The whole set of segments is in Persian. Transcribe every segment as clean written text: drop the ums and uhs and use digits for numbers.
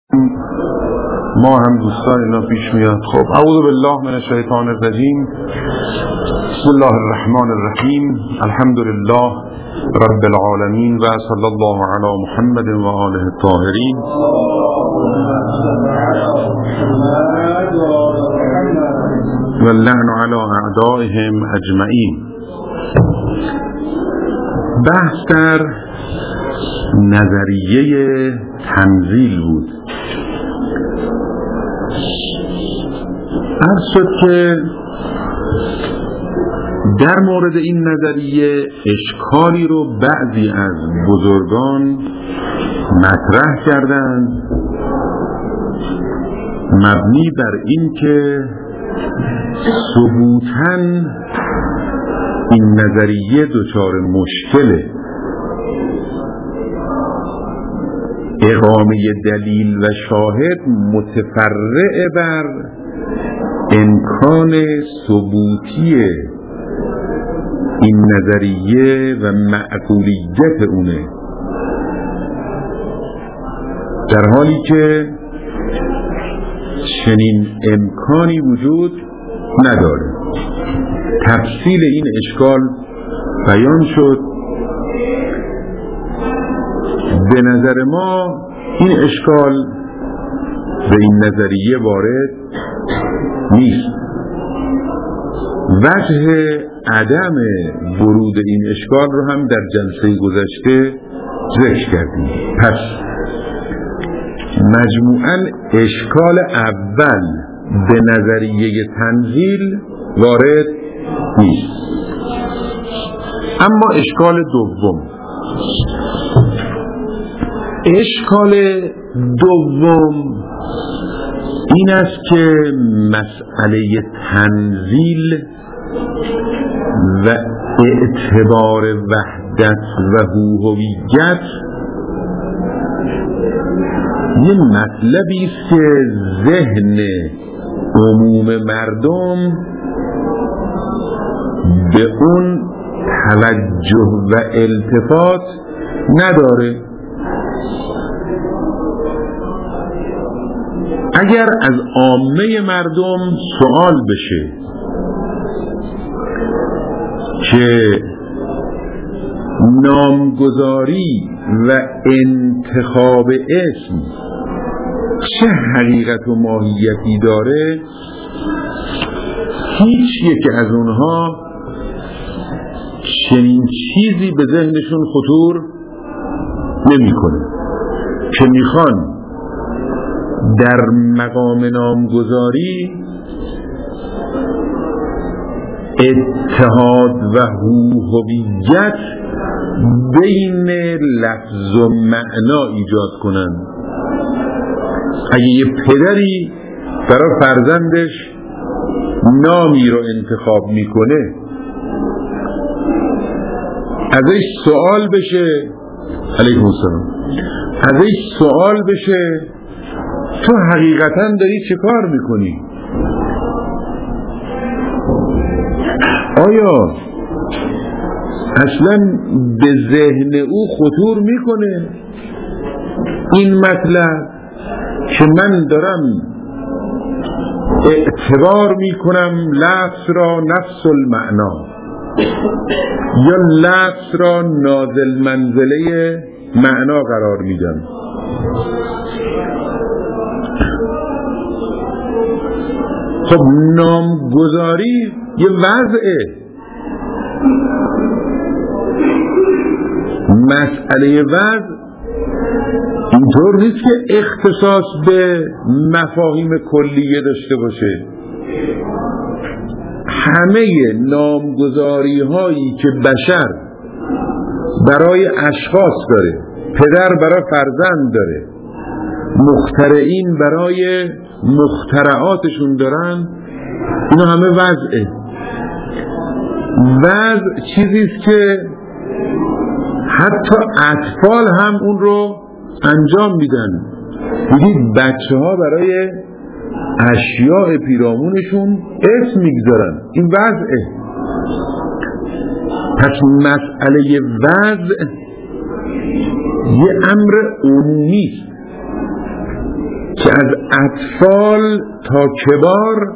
ما هم دوستان اینا پیش میاد. خب اعوذ بالله من الشیطان الرجیم. بسم الله الرحمن الرحیم. الحمد لله رب العالمین و صلی الله علی محمد و آله الطاهرین. و اللعن علی اعدائهم اجمعین. بحث در نظریه تنزیل بود. عرض شد که در مورد این نظریه اشکالی رو بعضی از بزرگان مطرح کردند مبنی بر این که ثبوتاً این نظریه دچار مشکله. اقامه دلیل و شاهد متفرع بر امکان ثبوتی این نظریه و معقولیت اونه، در حالی که چنین امکانی وجود نداره. تفصیل این اشکال بیان شد. به نظر ما این اشکال به این نظریه وارد نیست. وجه عدم ورود این اشکال رو هم در جلسه گذشته ذکر کردیم. پس مجموعاً اشکال اول به نظریه تنزیل وارد نیست. اما اشکال دوم، این است که مسئله تنزیل و اعتبار وحدت و هویت یه مطلبی است که ذهن عموم مردم به اون توجه و التفات نداره. اگر از عامه مردم سوال بشه که نامگذاری و انتخاب اسم چه حقیقت و ماهیتی داره، هیچ یک از اونها چنین چیزی به ذهنشون خطور نمی‌کنه که میخوان در مقام نامگذاری اتحاد و هویت بین لفظ و معنا ایجاد کنن. اگه یه پدری برای فرزندش نامی رو انتخاب میکنه، ازش سوال بشه علیکم السلام، ازش سوال بشه تو حقیقتاً داری چه کار میکنی؟ آیا اصلاً به ذهن او خطور میکنه این مطلب که من دارم اعتبار میکنم لفظ را نفس المعنا یا لفظ را نازل منزله معنا قرار میدم؟ خب نامگذاری یه وضعه. مسئله وضع اینطور نیست که اختصاص به مفاهیم کلیه داشته باشه. همه نامگذاری هایی که بشر برای اشخاص داره، پدر برای فرزند داره، مخترعین برای مخترعاتشون دارن، اینا همه وضعه. وضع چیزیست که حتی اطفال هم اون رو انجام میدن. میدید بچه ها برای اشیاء پیرامونشون اسم میگذارن، این وضعه. پس مسئله وضع یه امر عمومی است که از اطفال تا کبار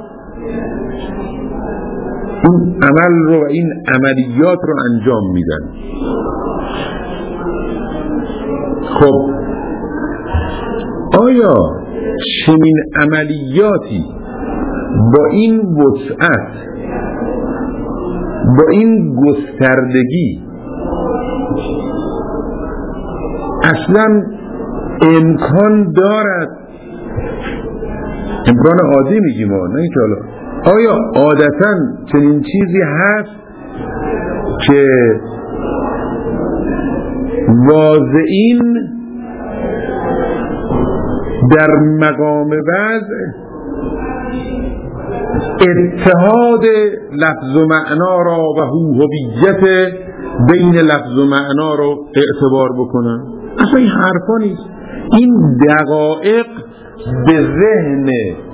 این عمل رو و این عملیات رو انجام میدن. خب آیا چنین عملیاتی با این وسعت، با این گستردگی اصلا امکان دارد؟ امکان عادی میگیم ما، نه اینکه حالا آیا عادتاً چنین چیزی هست که واضعین در مقام وضع اتحاد لفظ و معنا را و هویت بین لفظ و معنا را اعتبار بکنن؟ اصلا این حرفا نیست. این دقایق به ذهن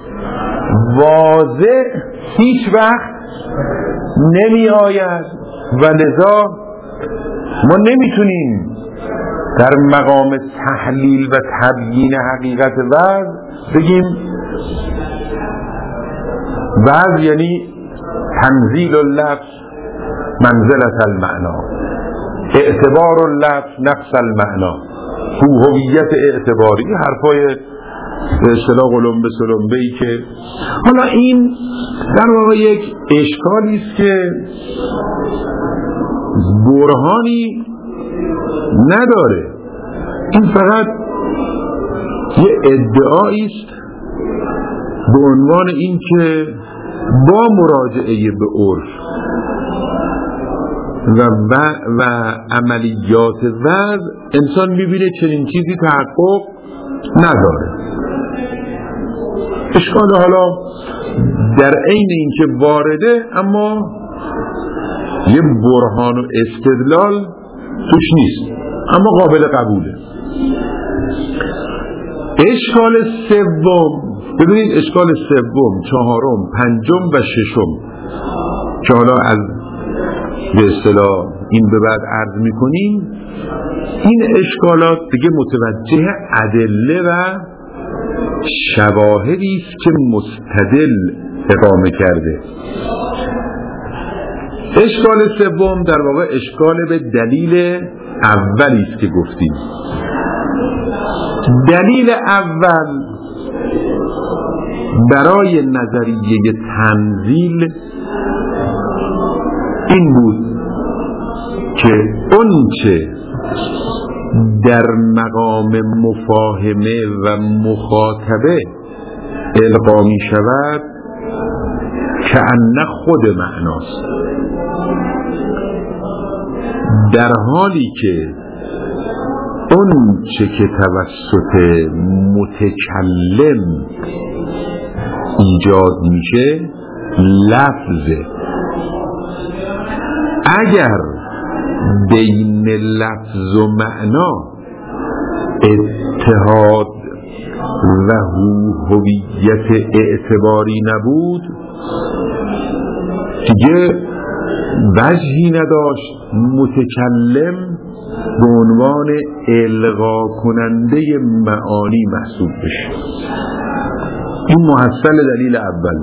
واضح هیچ وقت نمی آید و لذا ما نمیتونیم در مقام تحلیل و تبیین حقیقت وضع بگیم وضع یعنی تنزیل اللفظ منزلت المعنا، اعتبار اللفظ نقص المعنا، هویت اعتباری، حرفای به اصطلاح قلمبه سلمبه ای که حالا این در واقع یک اشکالی است که برهانی نداره. این فقط یه ادعایی است به عنوان این که با مراجعه به عرف و عملیات وضع انسان میبینه چنین چیزی تحقق نداره. اشکال حالا در عین اینکه وارده اما یه برهان و استدلال توش نیست، اما قابل قبوله. اشکال سوم، ببینید اشکال سوم، چهارم، پنجم و ششم که حالا از به اصطلاح این به بعد عرض میکنیم، این اشکالات دیگه متوجه ادله و شواهدی است که مستدل اقامه کرده. اشکال سوم در واقع اشکال به دلیل اولی است که گفتیم. دلیل اول برای نظریه تنزیل این بود که اونچه در مقام مفاهمه و مخاطبه القا می شود که ان خود معناست، در حالی که اون چه که توسط متکلم ایجاد میشه لفظه. اگر بین لفظ و معنا اتحاد و هویت اعتباری نبود دیگه وجهی نداشت متکلم به عنوان القا کننده معانی محسوب بشه. این محصل دلیل اول،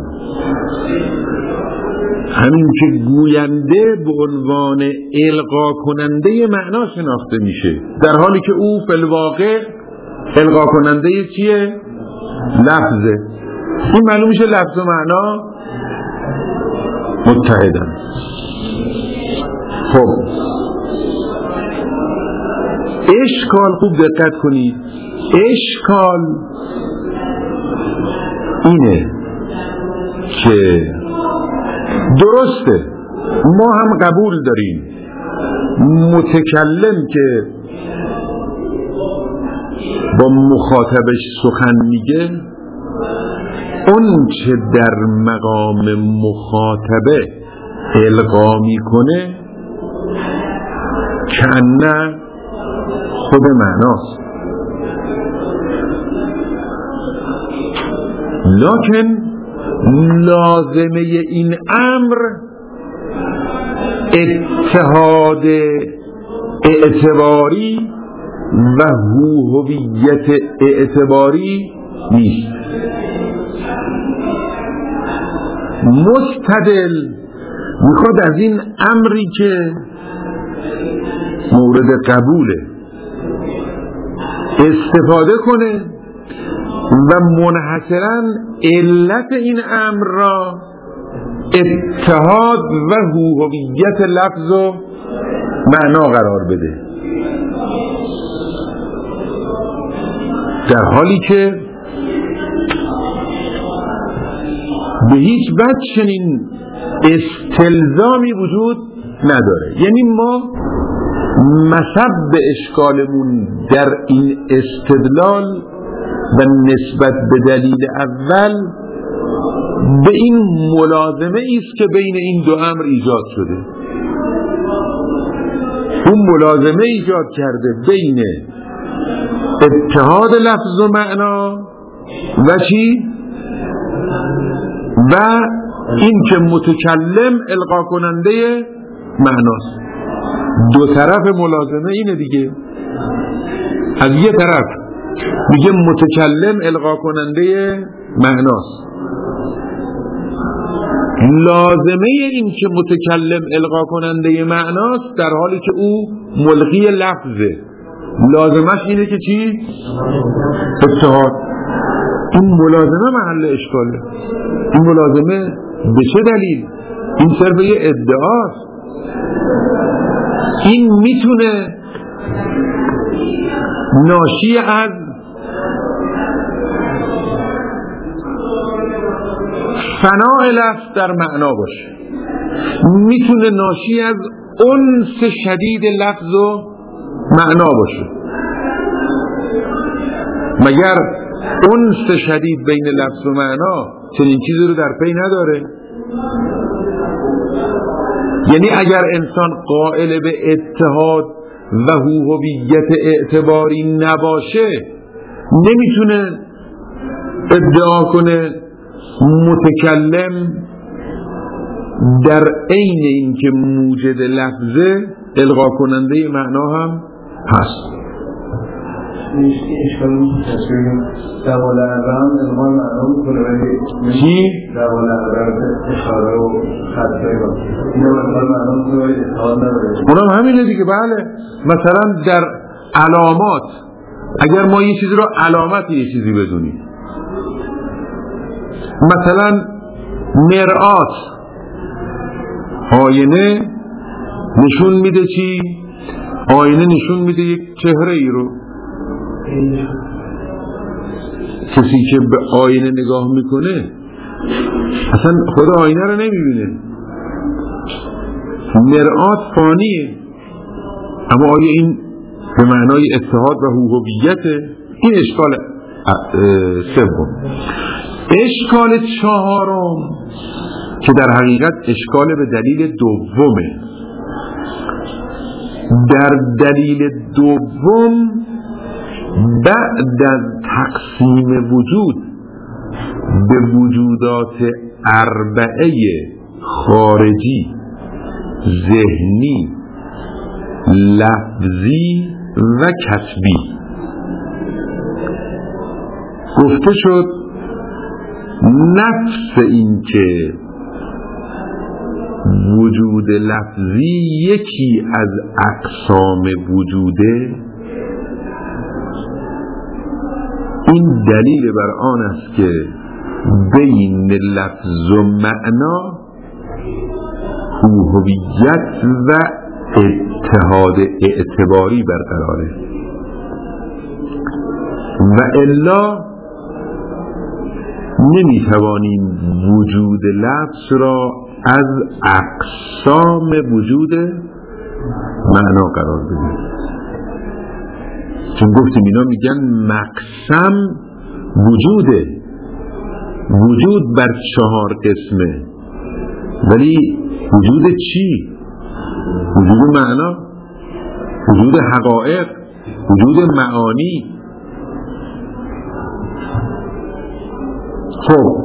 همین که گوینده به عنوان القا کننده معنا شناخته میشه، در حالی که او فی الواقع القا کننده چیه؟ لفظه. این معلوم میشه لفظ و معنا متحدن. خب اشکال، خوب دقت کنید، اشکال اینه که درسته ما هم قبول داریم متکلم که با مخاطبش سخن میگه اون چه در مقام مخاطبه القا میکنه کنه خود معناست، لکن لازمه این امر اتحاد اعتباری و هویت اعتباری نیست. مستدل میخواد از این امری که مورد قبوله استفاده کنه و منحصراً علت این امر را اتحاد و هویت لفظ و معنا قرار بده، در حالی که به هیچ وجه چنین استلزامی وجود نداره. یعنی ما مسبب اشکالمون در این استدلال و نسبت به دلیل اول به این ملازمه ایست که بین این دو امر ایجاد شده. اون ملازمه ایجاد کرده بین اتحاد لفظ و معنا و چی؟ و این که متکلم القا کننده معناست. دو طرف ملازمه اینه دیگه. از یه طرف میگه متکلم القا کننده معناست، لازمه این که متکلم القا کننده معناست در حالی که او ملغی لفظه، لازمش اینه که چی؟ اتحاد. این ملازمه محل اشکاله. این ملازمه به چه دلیل؟ این صرف یه ادعاست. این میتونه ناشی از فناء لفظ در معنا باشه، میتونه ناشی از انس شدید لفظ و معنا باشه. مگر انس شدید بین لفظ و معنا چنین چیزی رو در پی نداره؟ یعنی اگر انسان قائل به اتحاد و هویت اعتباری نباشه نمیتونه ادعا کنه متکلم در عین این که موجد لفظه القا کننده معنا هم هست. دوال اعرام القا معنا میکنه ولی چی؟ دوال اعرام اشاره و خطای با اینه القا معنا میکنه ولی اتحاد نداره. اونم همینه دیگه. بله، مثلا در علامات اگر ما یه چیزی رو علامت یه چیزی بدونیم، مثلا مرآت آینه نشون میده چی؟ آینه نشون میده یک چهره ای رو. کسی که به آینه نگاه میکنه اصلا خود آینه رو نمیبینه. مرآت فانیه، اما آیا این به معنای اتحاد و هویته؟ این اشکال سوم. اشکال چهارم که در حقیقت اشکال به دلیل دومه. در دلیل دوم بعد از تقسیم وجود به وجودات اربعه خارجی، ذهنی، لفظی و کسبی گفته شد نفس این که وجود لفظی یکی از اقسام وجوده، این دلیل بر آن است که بین لفظ و معنا هویت و اتحاد اعتباری برقراره و الا نمیتوانیم وجود لفظ را از اقسام وجود معنا قرار بدیم، چون گفتیم اینا میگن مقسم وجوده. وجود بر 4 قسمه، ولی وجود چی؟ وجود معنا، وجود حقایق، وجود معانی. خب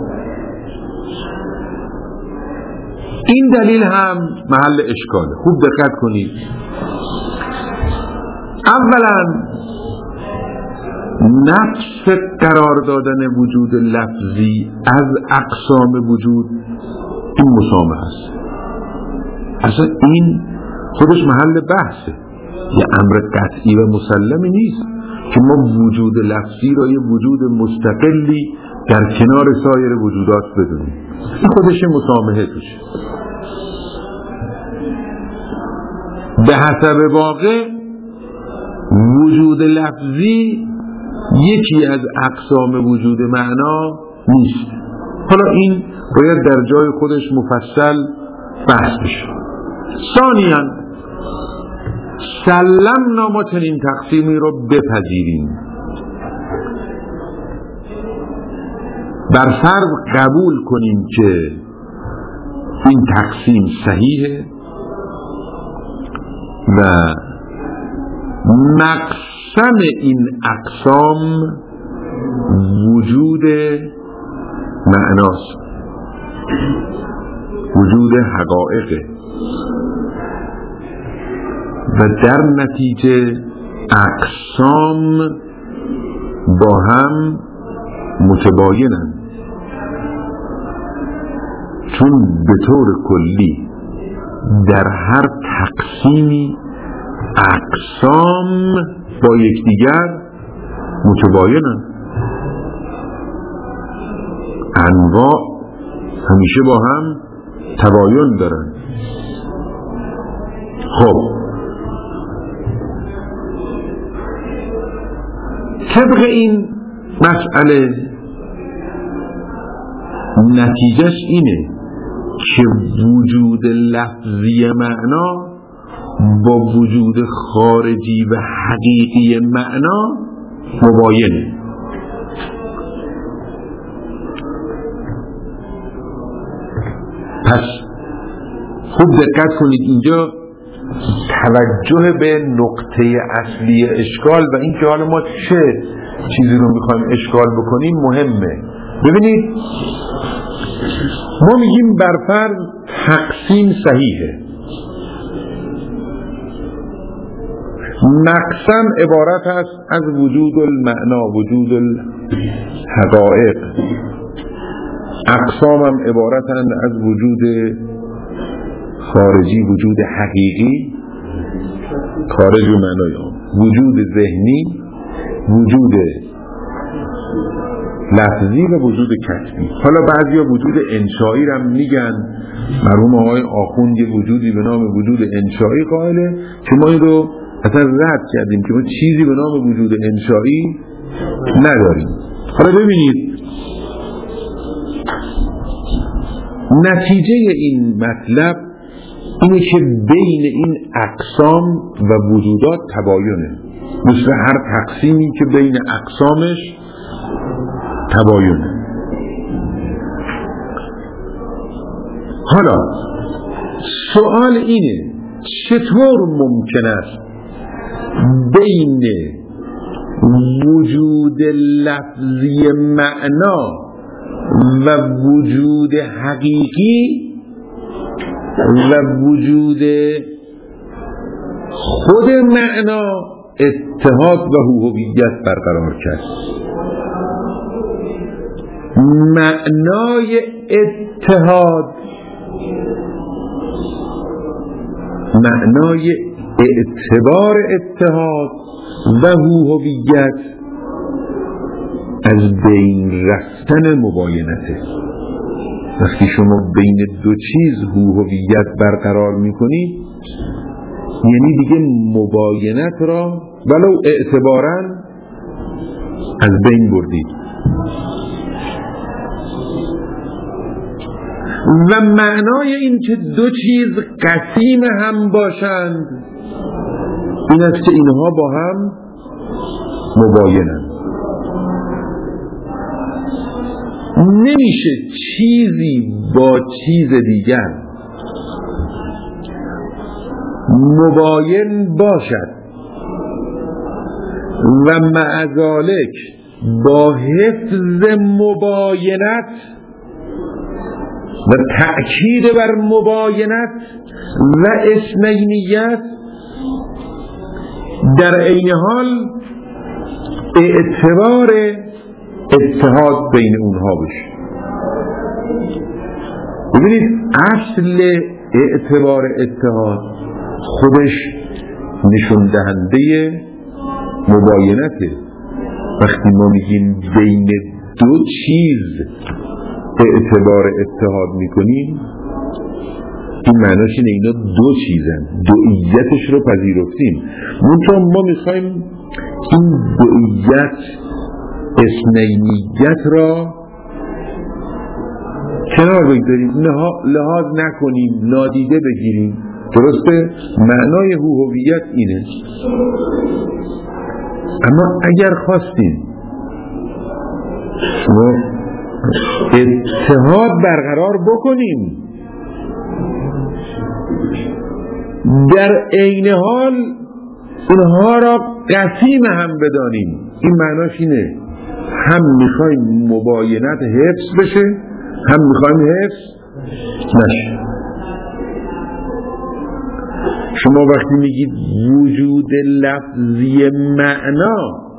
این دلیل هم محل اشکاله. خوب دقت کنید. اولا نفس قرار دادن وجود لفظی از اقسام وجود این مسامحه است. اصلا این خودش محل بحثه، یه امر قطعی و مسلمی نیست که ما وجود لفظی را یه وجود مستقلی در کنار سایر وجودات بدونیم. این خودش مسامحه توشه. به حسب واقع وجود لفظی یکی از اقسام وجود معنا نیست. حالا این باید در جای خودش مفصل بحث بشه. ثانیاً سلمنا ما چنین تقسیمی رو بپذیریم، بر فرض قبول کنیم که این تقسیم صحیحه و مقسم این اقسام وجود معناست، وجود حقایقه و در نتیجه اقسام با هم متباینند، چون به طور کلی در هر تقسیمی اقسام با یکدیگر متباینند، انواع همیشه با هم تباین دارند. خب طبق این مسئله نتیجهش اینه که وجود لفظی معنا با وجود خارجی و حقیقی معنا مباینه. پس خوب دقت کنید، اینجا توجه به نقطه اصلی اشکال و این که حالا ما چه چیزی رو میخوایم اشکال بکنیم مهمه. ببینید ما میگیم برفرض تقسیم صحیحه، مقسم عبارت است از وجود المعنا، وجود الحقائق، اقسام هم عبارتند از وجود خارجی، وجود حقیقی خارج و معنای آن، وجود ذهنی، وجود لفظی و وجود کسبی. حالا بعضیا وجود انشایی رو هم میگن، مرحوم آقای آخوند یه وجودی به نام وجود انشایی قائله که ما این رو اصلا رد کردیم که ما چیزی به نام وجود انشایی نداریم. حالا ببینید نتیجه این مطلب اینه که بین این اقسام و وجودات تباینه، مثل هر تقسیمی که بین اقسامش تباینه. حالا سوال اینه چطور ممکن است بین وجود لفظی معنا و وجود حقیقی و وجود خود معنا اتحاد و هویت برقرار کرد؟ معنای اتحاد، معنای اعتبار اتحاد و هویت از بین رفتن مباینته. وقتی شما بین دو چیز هویت برقرار میکنید یعنی دیگه مباینت را ولو اعتباراً از بین بردید. و معنای این که دو چیز قسیم هم باشند این است که اینها با هم مباینند. نمیشه چیزی با چیز دیگر مباین باشد و مع ذالک با حفظ مباینت و تأکید بر مباینت و اثنینیت در عین حال اعتبار اتحاد بین اونها بشه. ببینید اصل اعتبار اتحاد خودش نشون دهنده مباینته. وقتی ما میگیم بین دو چیز اعتبار اتحاد میکنیم، این معناش اینه اینا دو چیزن، دوئیتش رو پذیرفتیم. منتها ما میخوایم این دوئیت اثنینیت را کنار بگذاریم، لحاظ نکنیم، نادیده بگیریم. درسته؟ معنای هویت اینه. اما اگر خواستیم شما اتحاد برقرار بکنیم، در عین حال اونها را قسیم هم بدانیم، این معناش اینه هم میخوایم مباینت حفظ بشه، هم میخوایم حفظ نشه. شما وقتی میگید وجود لفظی معنا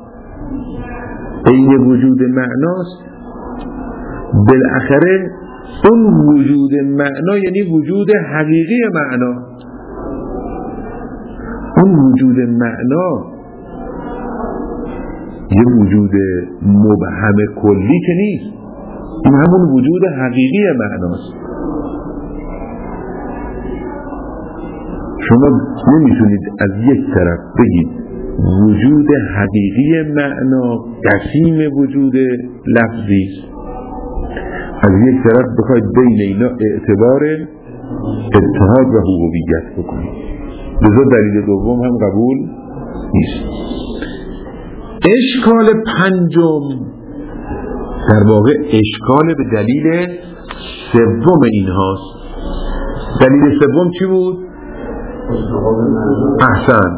این وجود معناست، بالاخره اون وجود معنا یعنی وجود حقیقی معنا. اون وجود معنا یه وجود مبهم کلی که نیست، این همون وجود حقیقی معناست. شما نمیتونید از یک طرف بگید وجود حقیقی معنا قسیم وجود لفظی است، از یک طرف بخواید بین اینا اعتبار اتحاد و هویت بکنید. لذا دلیل دوم هم قبول نیست. اشکال پنجم در واقع اشکال به دلیل سوم اینهاست. دلیل سوم چی بود؟ احسن.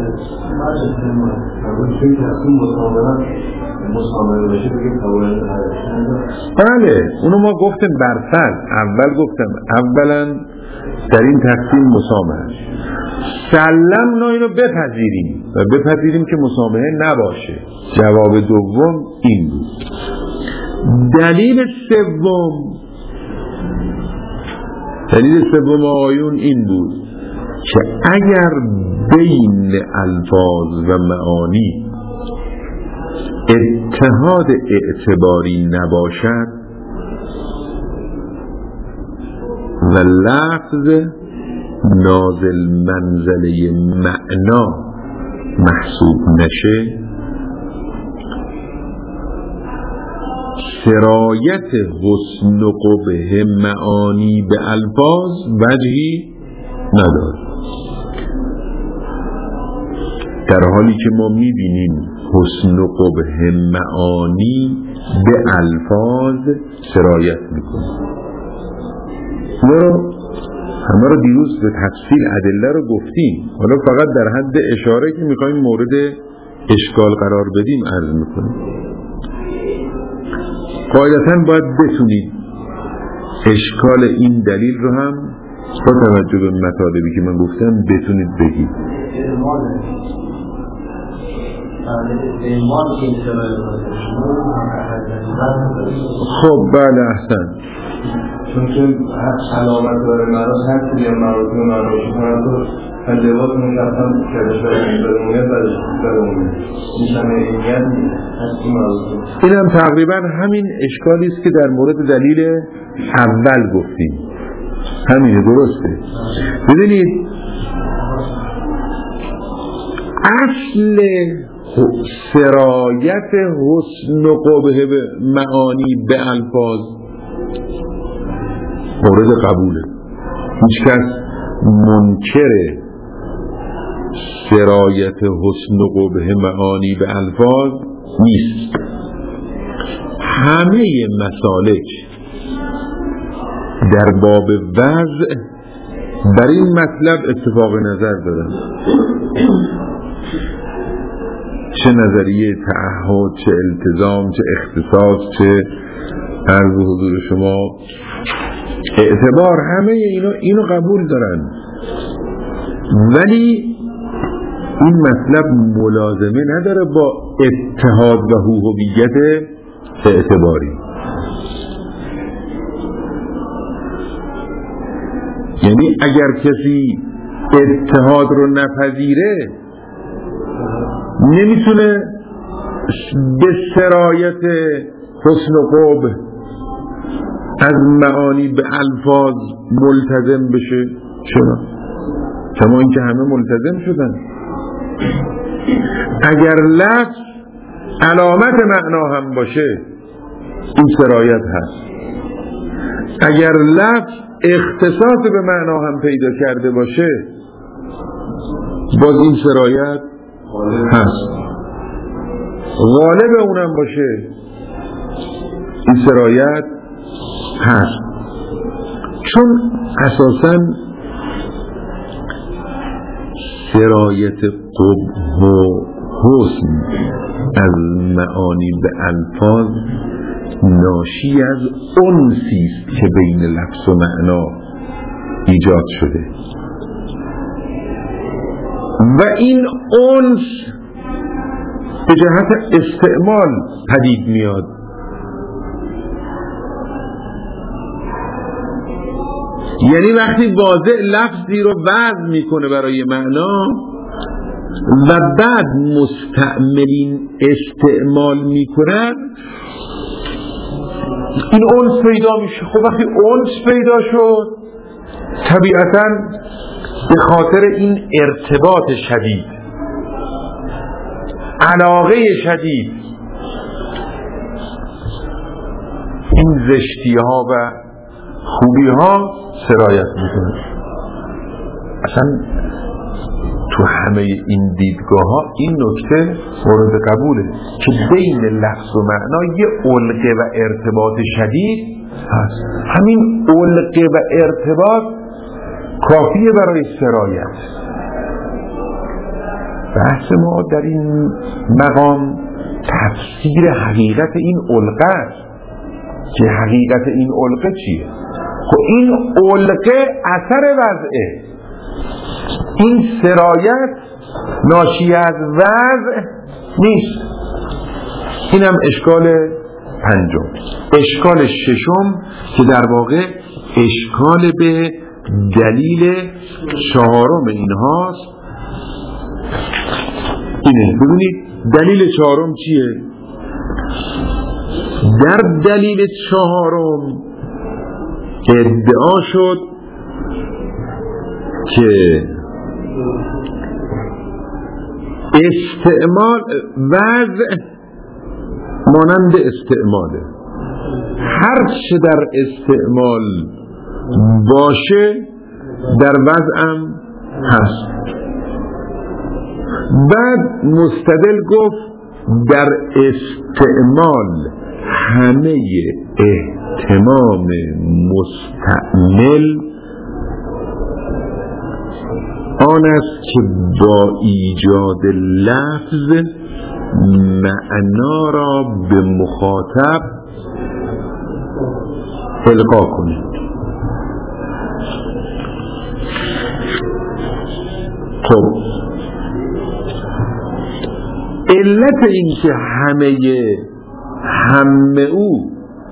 بله اونو ما گفتیم برفرض. اول گفتم اولا در این تقسیم مسامحه سلمنا اینو بپذیریم و بپذیریم که مسامحه نباشه. جواب دوم این بود. دلیل سوم آیون این بود که اگر بین الفاظ و معانی اتحاد اعتباری نباشد و لفظ نازل منزله معنا محسوب نشه، سرایت حسن و قبح معانی به الفاظ وجهی نداره. در حالی که ما میبینیم حسن و قبح معانی به الفاظ سرایت میکنه. همه رو دیروز به تفصیل ادله رو گفتیم، حالا فقط در حد اشاره که میخوایم مورد اشکال قرار بدیم عرض میکنیم. قاعدتاً باید بتونید اشکال این دلیل رو هم با توجه به مطالبی که من گفتم بتونید بگید. خب بله احسن. چون که علامت داره مراز هر چیزی هم مراز و مراز کنن تو لباس مشخصا کردش برمونه برمونه میشن اینیت هستی مراز. این هم تقریبا همین اشکالی است که در مورد دلیل اول گفتیم. همینه، درسته. ببینید اصل سرایت حسن و قبح معانی به الفاظ مورد قبوله. هیچ کس منکر سرایت حسن و قبح معانی به الفاظ نیست. همه مسالک در باب وضع بر این مطلب اتفاق نظر دارن. چه نظریه تعهد، چه التزام، چه اختصاص، چه عرض حضور شما اعتبار، همه اینو قبول دارن. ولی این مطلب ملازمه نداره با اتحاد و هویت اعتباری. یعنی اگر کسی اتحاد رو نپذیره نمیتونه به سرایت حسن و قبح از معانی به الفاظ ملتزم بشه. چرا؟ کما اینکه همه ملتزم شدن. اگر لفظ علامت معنا هم باشه این سرایت هست، اگر لفظ اختصاص به معنا هم پیدا کرده باشه باز این سرایت هست، غالب اونم باشه این سرایت هست. چون اساساً سرایت قبح و حسن از معانی به الفاظ ناشی از انسی است که بین لفظ و معنا ایجاد شده و این انس به جهت استعمال پدید میاد. یعنی وقتی واضع لفظی رو وضع میکنه برای معنا و بعد مستعملین استعمال میکنن این انس پیدا میشه. خب وقتی انس پیدا شد طبیعتاً به خاطر این ارتباط شدید، علاقه شدید، این زشتی ها و خوبی ها سرایت میکنه. اصلا تو همه این دیدگاه ها این نکته مورد قبوله که بین لفظ و معنا یه علقه و ارتباط شدید هست. همین علقه و ارتباط کافیه برای سرایت. بحث ما در این مقام تفسیر حقیقت این علقه است که حقیقت این علقه چیه؟ خب این علقه اثر وضعه، این سرایت ناشی از وضع نیست. اینم اشکال پنجم. اشکال ششم که در واقع اشکال به دلیل چهارم اینهاست اینه. ببینید دلیل چهارم چیه؟ در دلیل چهارم ادعا شد که استعمال وضع مانند استعماله، هر چه در استعمال باشه در وضعم هست. بعد مستدل گفت در استعمال همه اهتمام مستعمل آن است که با ایجاد لفظ معنا را به مخاطب القا کنید. خب علت این که همه او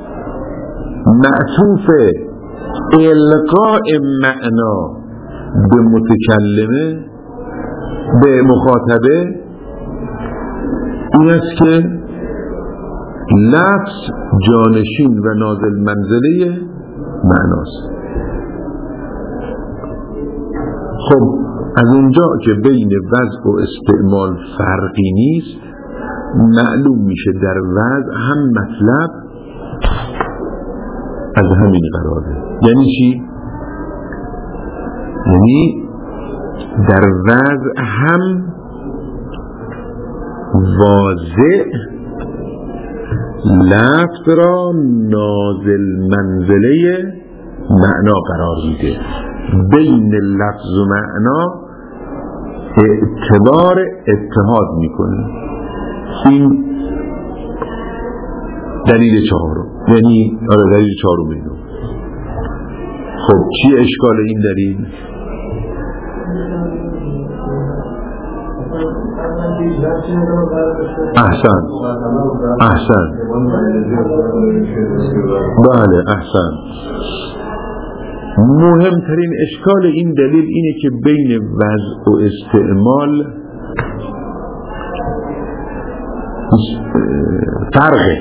معطوف القاء معنا به متکلمه به مخاطبه این است که لفظ جانشین و نازل منزله معناست. خب از اونجا که بین وضع و استعمال فرقی نیست معلوم میشه در وضع هم مطلب از همین قراره. یعنی چی؟ یعنی در وضع هم واضع لفظ را نازل منزله معنا قرار میده. بین لفظ و معنا اعتبار اتحاد میکنه. این دلیل چهارم، یعنی دلیل چهارم اینو. خب چی اشکال این دلیل؟ احسن بله احسن. مهمترین اشکال این دلیل اینه که بین وضع و استعمال فرقه.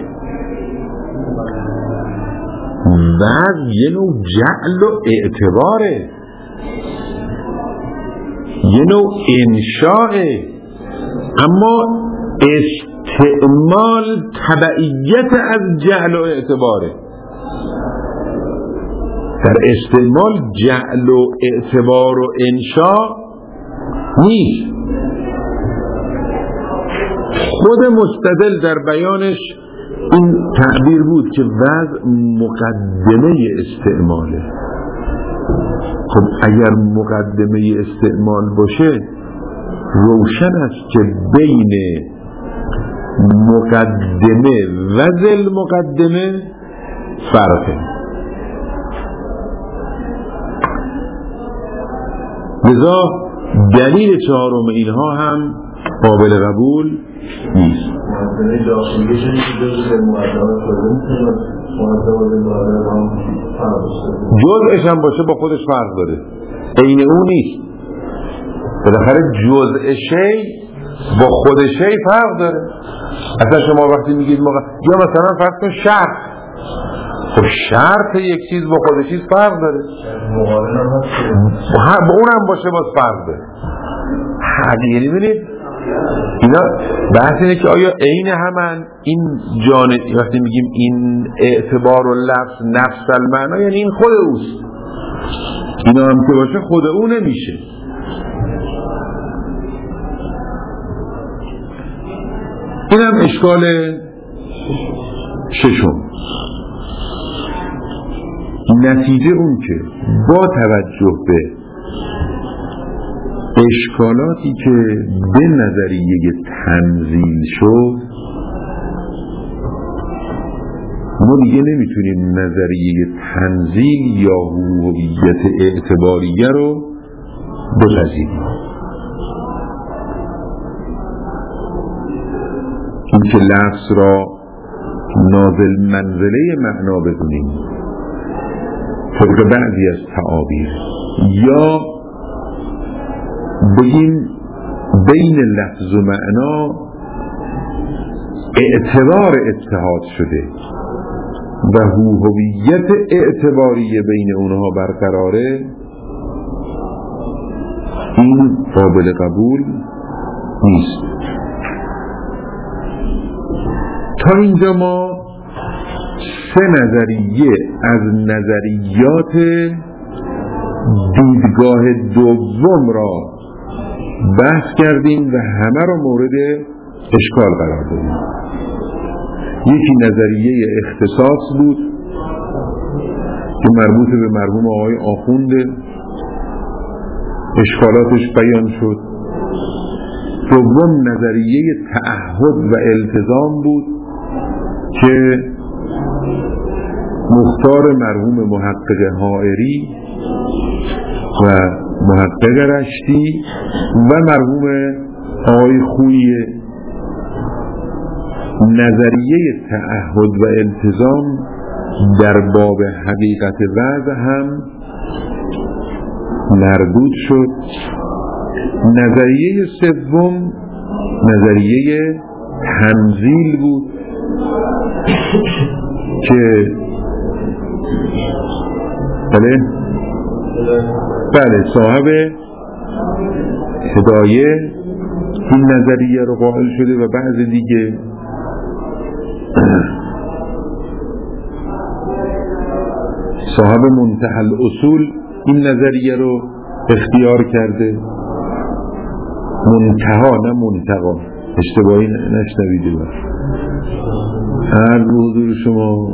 وضع یه نوع جعل و اعتباره، یه نوع انشاءه، اما استعمال تبعیت از جعل و اعتباره. در استعمال جعل و اعتبار و انشاء نیست. خود مستدل در بیانش این تعبیر بود که وضع مقدمه استعماله. خب اگر مقدمه استعمال باشه روشن است که بین مقدمه و ذل مقدمه فرقه. لذا دلیل چهارم اینها هم قابل قبول نیست. جزءش هم باشه با خودش فرق داره، عین اون نیست. بالاخره جزء شی با خود شی فرق داره. اصلا شما وقتی میگید یا مثلا فرض کن شرط، خب شرط یک چیز با خود چیز فرق داره، با اونم باشه باز فرق داره. یعنی ببینید اینا بحث اینه که آیا عین همن؟ این جانب وقتی میگیم این اعتبار و لفظ نفس المعنا یعنی این خود اوست، اینا هم که باشه خود او نمیشه. این هم اشکال ششم. نتیجه اون که با توجه به اشکالاتی که به نظریه تنزیل شد، ما دیگه نمیتونیم نظریه تنزیل یا هویت اعتباریه رو بپذیریم. این که لفظ را نازل منزله معنا بدونیم طبق بعضی از تعابیر، یا بگیم بین لفظ و معنا اعتبار اتحاد شده و هویت اعتباری بین اونها برقراره، این قابل قبول نیست. تا اینجا ما سه نظریه از نظریات دیدگاه دوم را بحث کردیم و همه را مورد اشکال قرار دادیم. یکی نظریه اختصاص بود که مربوط به مرحوم آقای آخونده، اشکالاتش بیان شد. دوم نظریه تعهد و التزام بود که مختار مرحوم محقق حائری و محقق رشتی و مرحوم آقای خویی. نظریه تعهد و التزام در باب حقیقت وضع هم مردود شد. نظریه سوم نظریه تنزیل بود که بله صاحب هدایه این نظریه رو قائل شده و بعض دیگه صاحب منتهى الاصول این نظریه رو اختیار کرده. منتها نه منتقا، اشتباهی نشنویده باش. هر حضور شما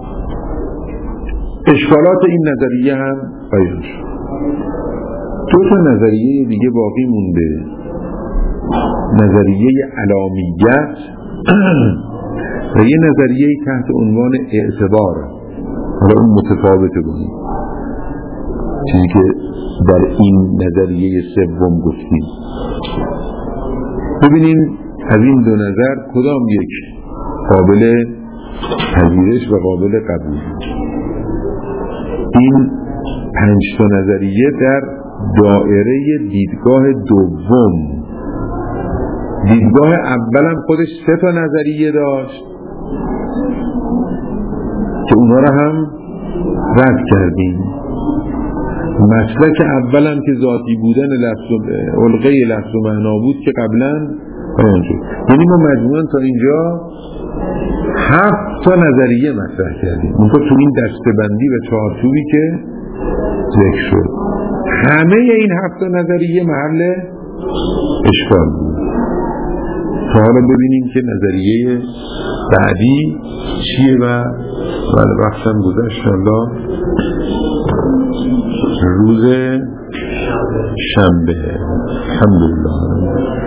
اشکالات این نظریه هم بیان شد. دو تا نظریه دیگه باقی مونده، نظریه علامیت و یه نظریه تحت عنوان اعتبار. حالا اون متفاوته بودیم چیزی که در این نظریه سوم گفتیم. ببینیم از این دو نظر کدام یک قابل پذیرش و قابل قبول. این 5 تا نظریه در دایره دیدگاه دوم. دیدگاه اول هم خودش 3 تا نظریه داشت که اونا رو هم رد کردیم. مسلک اول هم که ذاتی بودن علقه لفظ و معنا بود که قبلا بیان شد. یعنی ما مجموعاً تا اینجا 7 تا نظریه مطرح کردیم. منطقه تو این دسته‌بندی و چارچوبی که ذکر شد همه این 7 تا نظریه محل اشکال بود. تا حالا ببینیم که نظریه بعدی چیه و وقتم گذشت. الله روز شنبه. الحمدلله.